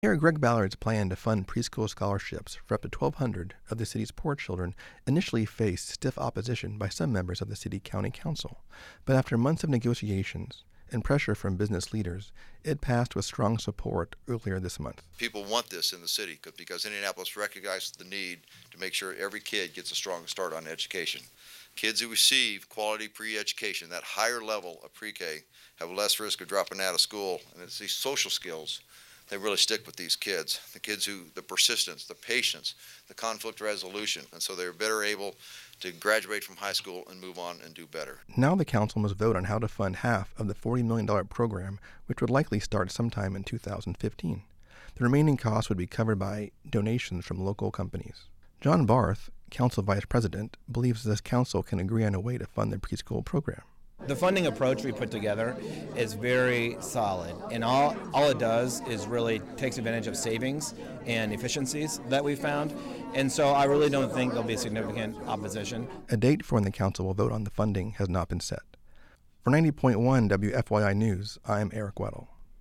Mayor Greg Ballard's plan to fund preschool scholarships for up to 1,200 of the city's poor children initially faced stiff opposition by some members of the city-county council. But after months of negotiations and pressure from business leaders, it passed with strong support earlier this month. People want this in the city because Indianapolis recognizes the need to make sure every kid gets a strong start on education. Kids who receive quality pre-education, that higher level of pre-K, have less risk of dropping out of school, and it's these social skills that really stick with these kids. The kids the persistence, the patience, the conflict resolution, and so they're better able to graduate from high school and move on and do better. Now the council must vote on how to fund half of the $40 million program, which would likely start sometime in 2015. The remaining costs would be covered by donations from local companies. John Barth, council vice president, believes this council can agree on a way to fund the preschool program. The funding approach we put together is very solid, and all it does is really takes advantage of savings and efficiencies that we found, and so I really don't think there'll be significant opposition. A date for when the council will vote on the funding has not been set. For 90.1 WFYI News, I'm Eric Weddle.